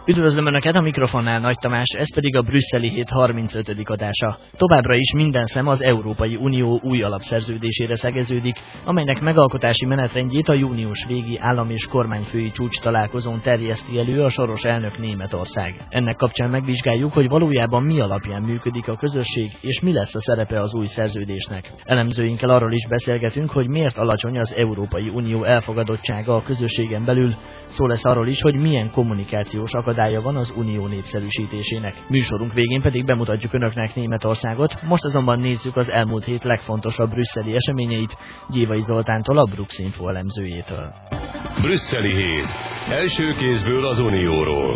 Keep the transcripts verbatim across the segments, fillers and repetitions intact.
Üdvözlöm Önöket, a mikrofonnál Nagy Tamás, ez pedig a Brüsszeli Hét harmincötödik adása. Továbbra is minden szem az Európai Unió új alapszerződésére szegeződik, amelynek megalkotási menetrendjét a június végi állam- és kormányfői csúcs találkozón terjeszti elő a soros elnök Németország. Ennek kapcsán megvizsgáljuk, hogy valójában mi alapján működik a közösség, és mi lesz a szerepe az új szerződésnek. Elemzőinkkel arról is beszélgetünk, hogy miért alacsony az Európai Unió elfogadottsága a közösségen belül. Szó lesz arról is, hogy milyen kommunikációs akadálya van az unió népszerűsítésének. Műsorunk végén pedig bemutatjuk Önöknek Németországot, most azonban nézzük az elmúlt hét legfontosabb brüsszeli eseményeit, Gyévai Zoltántól, a Bruxinfo elemzőjétől. Brüsszeli Hét. Első kézből az Unióról.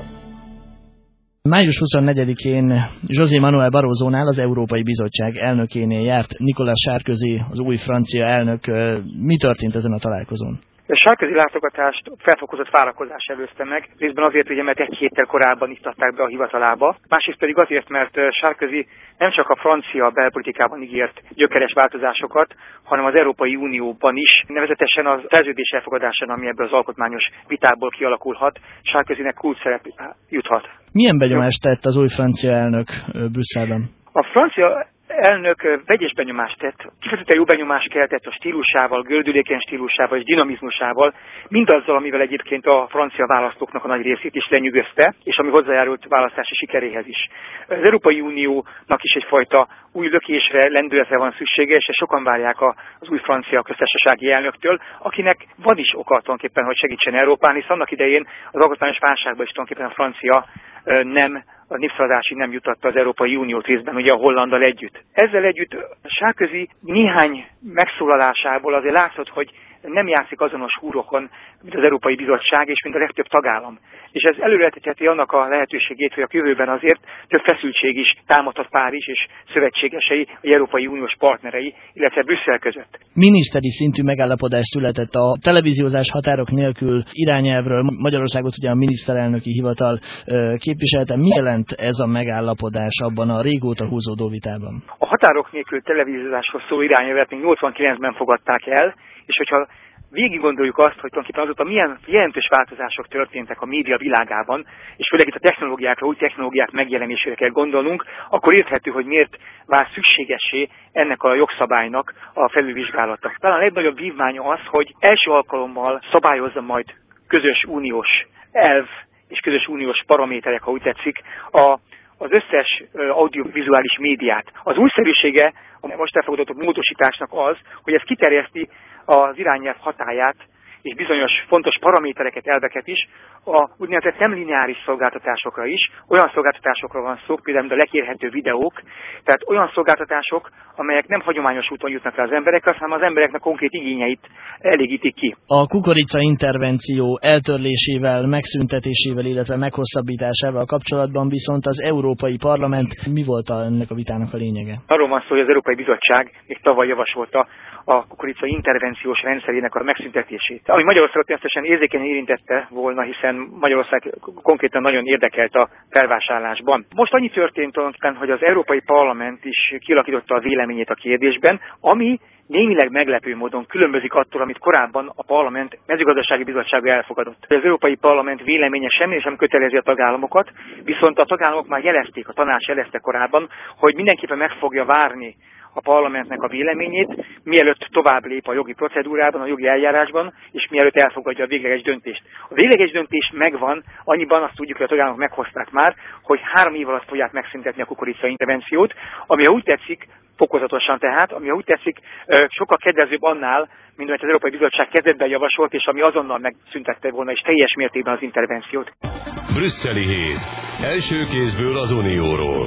május huszonnegyedikén José Manuel Barrosónál, az Európai Bizottság elnökénél járt Nicolas Sarkozy, az új francia elnök. Mi történt ezen a találkozón? A Sarkozy látogatást felfokozott várakozás előzte meg, részben azért, ugye, mert egy héttel korábban iktatták be a hivatalába, másrészt pedig azért, mert Sarkozy nem csak a francia belpolitikában ígért gyökeres változásokat, hanem az Európai Unióban is, nevezetesen a szerződés elfogadásán, ami ebből az alkotmányos vitából kialakulhat, Sarkozynek kulcs szerep juthat. Milyen benyomást tett az új francia elnök Brüsszelben? A francia elnök vegyes benyomást tett, kifejezetten jó benyomást keltett a stílusával, gördülékeny stílusával és dinamizmusával, mindazzal, amivel egyébként a francia választóknak a nagy részét is lenyűgözte, és ami hozzájárult választási sikeréhez is. Az Európai Uniónak is egyfajta új lökésre, lendületre van szüksége, és sokan várják az új francia köztársasági elnöktől, akinek van is oka tulajdonképpen, hogy segítsen Európán, hisz annak idején az alkotmányos válságban is tulajdonképpen a francia nem, a népszavazási nem jutatta az Európai Uniót részben, ugye a Hollanddal együtt. Ezzel együtt Sarkozy néhány megszólalásából azért látszott, hogy nem játszik azonos húrokon, mint az Európai Bizottság és mint a legtöbb tagállam. És ez előreltetheti annak a lehetőségét, hogy a jövőben azért több feszültség is támadhat Párizs és szövetségesei, vagy Európai Uniós partnerei, illetve Brüsszel között. Miniszteri szintű megállapodás született a televíziózás határok nélkül irányelvről. Magyarországot ugye a miniszterelnöki hivatal képviselte. Mi jelent ez a megállapodás abban a régóta húzódó vitában? A határok nélkül televíziózáshoz szóló irányelvet még nyolcvankilencben fogadták el, és hogyha végig gondoljuk azt, hogy tulajdonképpen azóta milyen jelentős változások történtek a média világában, és főleg itt a technológiákra, új technológiák megjelenésére kell gondolnunk, akkor érthető, hogy miért vár szükségessé ennek a jogszabálynak a felülvizsgálata. Talán a legnagyobb vívmánya az, hogy első alkalommal szabályozza majd közös uniós elv és közös uniós paraméterek, ha úgy tetszik, a az összes audiovizuális médiát. Az újszerűsége a most elfogadott módosításnak az, hogy ez kiterjeszti az irányelv hatályát és bizonyos fontos paramétereket, elveket is a úgynevezett nem lineáris szolgáltatásokra is. Olyan szolgáltatásokra van szó, például a lekérhető videók, tehát olyan szolgáltatások, amelyek nem hagyományos úton jutnak el az emberekre, hanem az embereknek konkrét igényeit elégítik ki. A kukorica intervenció eltörlésével, megszüntetésével, illetve meghosszabbításával kapcsolatban viszont az Európai Parlament, mi volt ennek a vitának a lényege? Arról van szó, hogy az Európai Bizottság még tavaly javasolta a kukorica intervenciós rendszerének a megszüntetését. Ami Magyarországot természetesen érzékenyen érintette volna, hiszen Magyarország konkrétan nagyon érdekelt a felvásárlásban. Most annyi történt tulajdonképpen, hogy az Európai Parlament is kialakította a véleményét a kérdésben, ami némileg meglepő módon különbözik attól, amit korábban a Parlament mezőgazdasági bizottsága elfogadott. Az Európai Parlament véleménye semmi sem kötelezi a tagállamokat, viszont a tagállamok már jelezték, a tanács jelezte korábban, hogy mindenképpen meg fogja várni a parlamentnek a véleményét, mielőtt tovább lép a jogi procedúrában, a jogi eljárásban, és mielőtt elfogadja a végleges döntést. A végleges döntés megvan, annyiban azt tudjuk, hogy a tagállamok meghozták már, hogy három év alatt fogják megszüntetni a kukorica intervenciót, ami, ha úgy tetszik, fokozatosan tehát, ami, ha úgy tetszik, sokkal kedvezőbb annál, mint amit az Európai Bizottság kezdetben javasolt, és ami azonnal megszüntette volna, és teljes mértékben az intervenciót. Brüsszeli Hét. Első kézből az Unióról.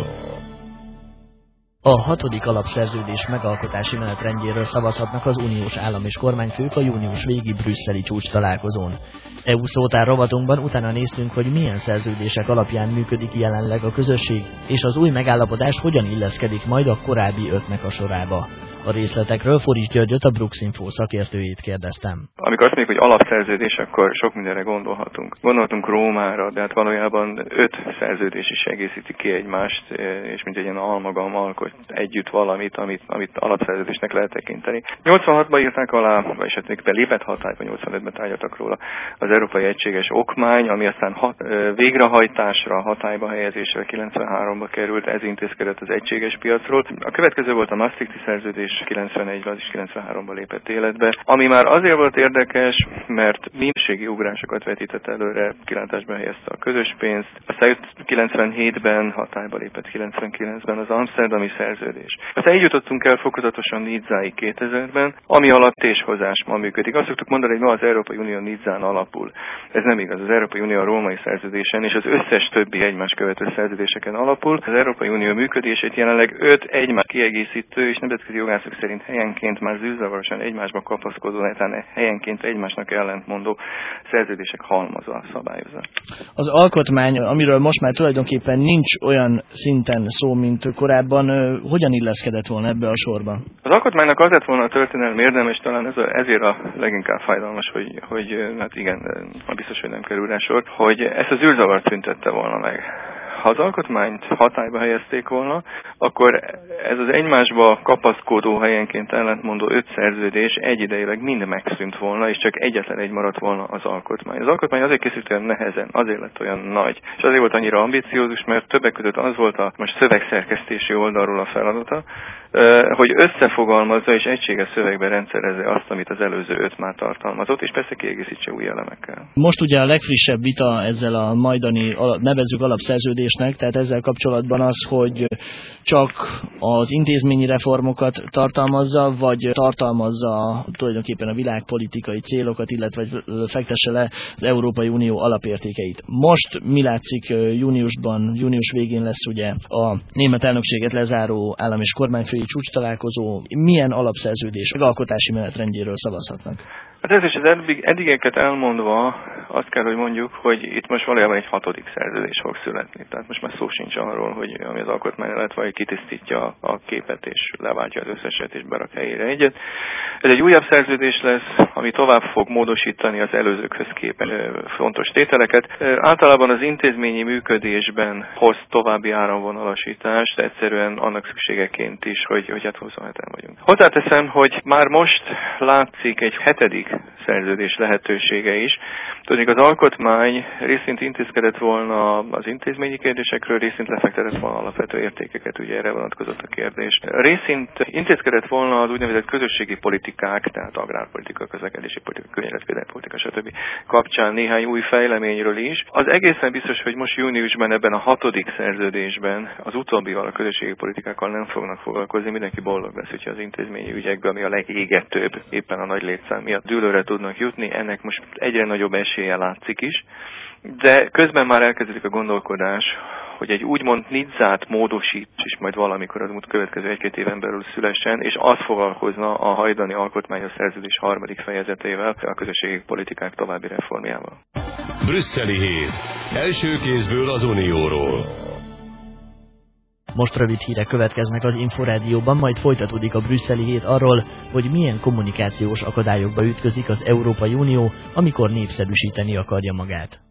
A hatodik alapszerződés megalkotási menetrendjéről szavazhatnak az uniós állam és kormányfők a június végi brüsszeli csúcs találkozón. é u szótár rovatunkban utána néztünk, hogy milyen szerződések alapján működik jelenleg a közösség, és az új megállapodás hogyan illeszkedik majd a korábbi ötnek a sorába. A részletekről Foris Györgyöt, a Bruxinfo szakértőjét kérdeztem. Amikor azt mondjuk, hogy alapszerződés, akkor sok mindenre gondolhatunk. Gondolhatunk Rómára, de hát valójában öt szerződés is egészíti ki egymást, és mint egy ilyen almagam alkot együtt valamit, amit, amit alapszerződésnek lehet tekinteni. nyolcvanhatban írták alá, vagyis hát még belépett hatályba, nyolcvanötben tárgyaltak róla az Európai Egységes Okmány, ami aztán hat, végrehajtásra, hatályba helyezésre kilencvenháromba került, ez intézkedett az egységes piacról. A következő volt a Maastrichti szerződés, kilencvenegyben, az is kilencvenháromban lépett életbe, ami már azért volt érdekes, mert minőségi ugrásokat vetített előre, kilátásban helyezte a közös pénzt. Aztán kilencvenhétben hatályba lépett kilencvenkilencben az Amsterdami szerződés. Aztán így jutottunk el fokozatosan Nizzáig kétezerben, ami alatt téshozás ma működik. Azt szoktuk mondani, hogy ma az Európai Unió Nizzán alapul. Ez nem igaz. Az Európai Unió a római szerződésen és az összes többi egymás követő szerződéseken alapul. Az Európai Unió működését jelenleg öt egymás kiegészítő és nemzetközi jogászok szerint helyenként már zűrzavarosan egymásba kapaszkodó, netán helyenként egymásnak ellentmondó szerződések halmaza szabályozza. Az alkotmány, amiről most már tulajdonképpen nincs olyan szinten szó, mint korábban, hogyan illeszkedett volna ebbe a sorba? Az alkotmánynak az lett volna a történelmi érdem, és talán ez a, ezért a leginkább fájdalmas, hogy, hogy hát igen, biztos, hogy nem kerül rá sor, hogy ezt az űrzavart szüntette volna meg. Ha az alkotmányt hatályba helyezték volna, akkor ez az egymásba kapaszkodó, helyenként ellentmondó öt szerződés egyidejileg mind megszűnt volna, és csak egyetlen egy maradt volna az alkotmány. Az alkotmány azért készült olyan nehezen, azért lett olyan nagy, és azért volt annyira ambiciózus, mert többek között az volt a most szövegszerkesztési oldalról a feladata, hogy összefogalmazza és egységes szövegben rendszerezze azt, amit az előző öt már tartalmazott, és persze kiegészítse új elemekkel. Most ugye a legfrissebb vita ezzel a majdani nevezzük alapszerződésnek, tehát ezzel kapcsolatban az, hogy csak az intézményi reformokat tartalmazza, vagy tartalmazza tulajdonképpen a világpolitikai célokat, illetve fektesse le az Európai Unió alapértékeit. Most mi látszik júniusban, június végén lesz ugye a német elnökséget lezáró állam és kormányfői csúcs találkozó, milyen alapszerződés megalkotási menetrendjéről szavazhatnak? Hát ez is az eddig, eddigeket elmondva azt kell, hogy mondjuk, hogy itt most valójában egy hatodik szerződés fog születni. Tehát most már szó sincs arról, hogy ami az alkotmány lett, vagy kitisztítja a képet és leváltja az összeset és berak helyére egyet. Ez egy újabb szerződés lesz, ami tovább fog módosítani az előzőkhöz képest fontos tételeket. Általában az intézményi működésben hoz további áramvonalasítást, egyszerűen annak szükségeként is, hogy, hogy hát huszonheten vagyunk. Hozzáteszem, hogy már most látszik egy hetedik szerződés lehetősége is. Tudjuk, az alkotmány részint intézkedett volna az intézményi kérdésekről, részint lefektetett volna alapvető értékeket, ugye erre vonatkozott a kérdés. Részint intézkedett volna az úgynevezett közösségi politikák, tehát agrárpolitika, közlekedési politika, környezetvédelmi politika, stb. Kapcsán néhány új fejleményről is. Az egészen biztos, hogy most júniusban ebben a hatodik szerződésben az utóbbival, a közösségi politikákkal nem fognak foglalkozni, mindenki boldog lesz, hogyha az intézményi ügyekben, ami a legégetőbb, éppen a nagy létszám miatt dűlőre tudnak jutni, ennek most egyre nagyobb esélye látszik is, de közben már elkezdődik a gondolkodás, hogy egy úgymond Nizzát módosít, és majd valamikor az következő egy-két éven belül szülessen, és az foglalkozna a hajdani alkotmányos szerződés harmadik fejezetével, a közösségi politikák további reformjával. Brüsszeli hét. Első kézből az Unióról. Most rövid hírek következnek az Inforádióban, majd folytatódik a Brüsszeli hét arról, hogy milyen kommunikációs akadályokba ütközik az Európai Unió, amikor népszerűsíteni akarja magát.